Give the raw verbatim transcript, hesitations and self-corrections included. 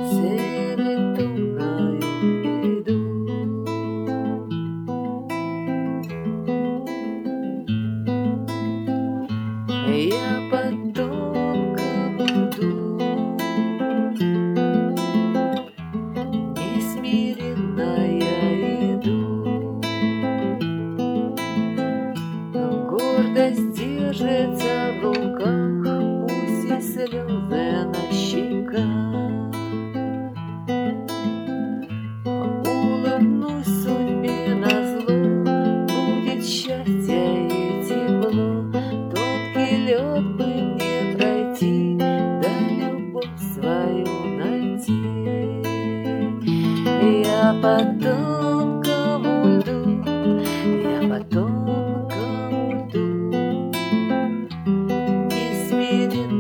серединою иду. Я потомком иду, несмиренная иду. Гордость держится в руках, пусть и слезы на щеках. Улыбнусь судьбе назло, будет счастье и тепло. Тонкий лед бы мне пройти, да любовь свою найти. Я потомком льду, я потомком льду, несмиренно